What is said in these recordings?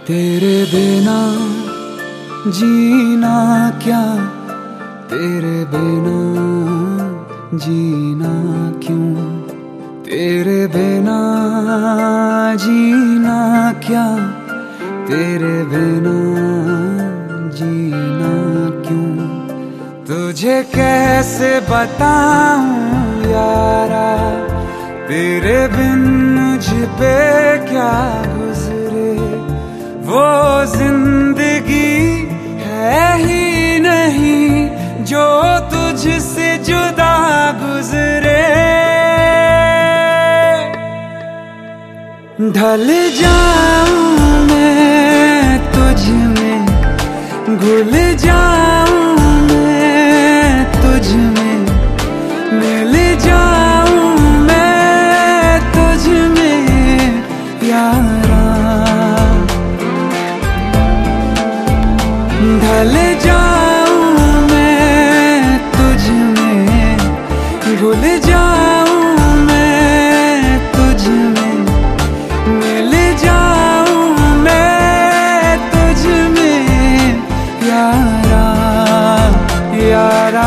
तेरे बिना जीना क्या, तेरे बिना जीना क्यों, तेरे बिना जीना क्या, तेरे बिना जीना क्यों। तुझे कैसे बताऊं यारा, तेरे बिन मुझ पे क्या गुजरे। वो जिंदगी है ही नहीं जो तुझसे जुदा गुजरे। ढल जाऊं मैं तुझ में, घुल जाऊं मैं तुझ में, मिल जाऊं मैं तुझ में यारा। ढल जाऊं मैं तुझ में, घुल जाऊं मैं तुझ में, मिल जाऊं मैं तुझ में यारा यारा।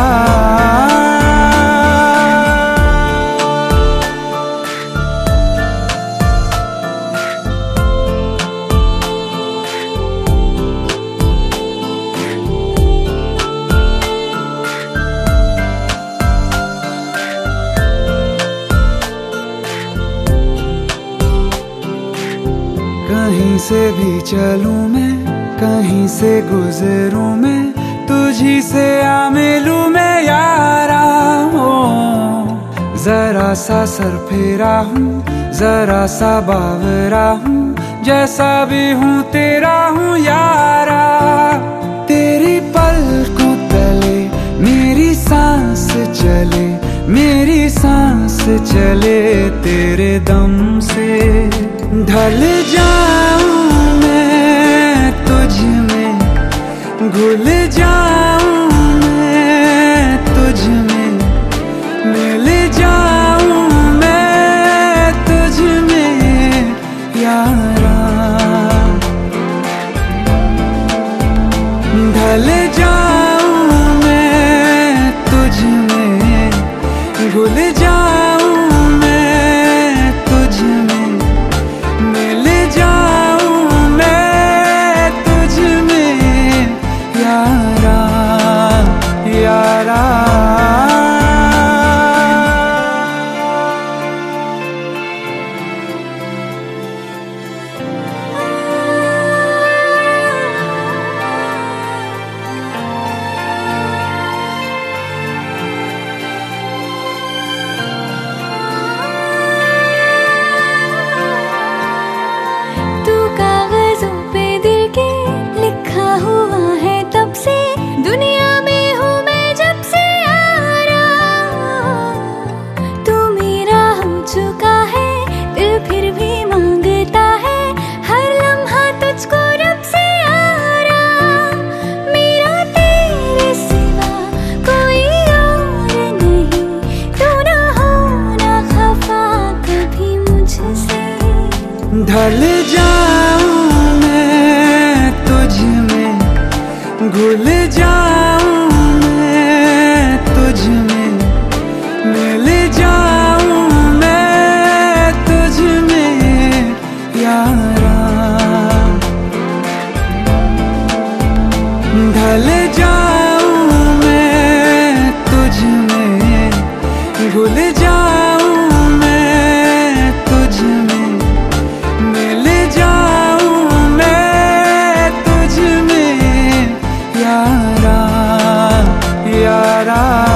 कहीं से भी चलूं मैं, कहीं से गुजरूं मैं, तुझी से आ मिलूं मैं यारा। हो जरा सा सर फेरा हूँ, जरा सा बावरा हूँ, जैसा भी हूँ तेरा हूँ यारा। तेरी पलकों तले मेरी सांस चले, मेरी सांस चले तेरे दम से। ढल जाऊं मैं तुझ में, घुल जाऊं मैं तुझ में, मिल जाऊं मैं तुझ में यारा। ढल जाऊं मैं तुझ में, घुल जाऊं मैं तुझ में, मिल जाऊं मैं तुझ में यारा यारा। ढल जाऊं मैं तुझ में, घुल जाऊं मैं तुझ में, मिल जाऊं मैं तुझ में यारा। ढल जाऊं मैं तुझ में, घुल जाऊं मैं तुझ में, मिल जाऊं मैं तुझ में यारा यारा।